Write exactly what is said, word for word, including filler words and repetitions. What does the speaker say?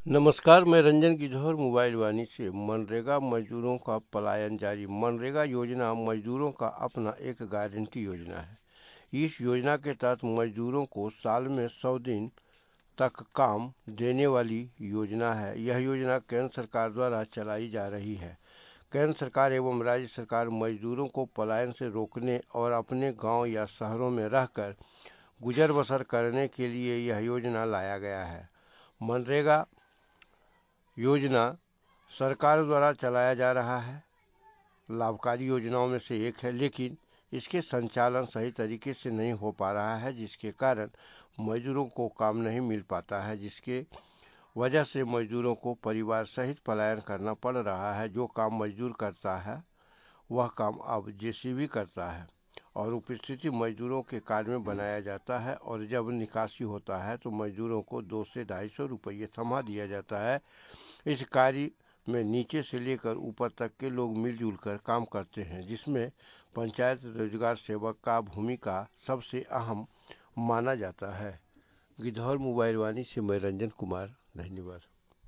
नमस्कार, मैं रंजन गिद्धौर मोबाइल वाणी से। मनरेगा मजदूरों का पलायन जारी। मनरेगा योजना मजदूरों का अपना एक गारंटी योजना है। इस योजना के तहत मजदूरों को साल में सौ दिन तक काम देने वाली योजना है। यह योजना केंद्र सरकार द्वारा चलाई जा रही है। केंद्र सरकार एवं राज्य सरकार मजदूरों को पलायन से रोकने और अपने गांव या शहरों में रहकर गुजर बसर करने के लिए यह योजना लाया गया है। मनरेगा योजना सरकार द्वारा चलाया जा रहा है लाभकारी योजनाओं में से एक है, लेकिन इसके संचालन सही तरीके से नहीं हो पा रहा है, जिसके कारण मजदूरों को काम नहीं मिल पाता है, जिसके वजह से मजदूरों को परिवार सहित पलायन करना पड़ रहा है। जो काम मजदूर करता है वह काम अब जेसीबी करता है और उपस्थिति मजदूरों के कार्य में बनाया जाता है, और जब निकासी होता है तो मजदूरों को दो से ढाई सौ रुपये थमा दिया जाता है। इस कार्य में नीचे से लेकर ऊपर तक के लोग मिलजुल कर काम करते हैं, जिसमें पंचायत रोजगार सेवक का भूमिका सबसे अहम माना जाता है। गिद्धौर मोबाइल वाणी से मैं रंजन कुमार, धन्यवाद।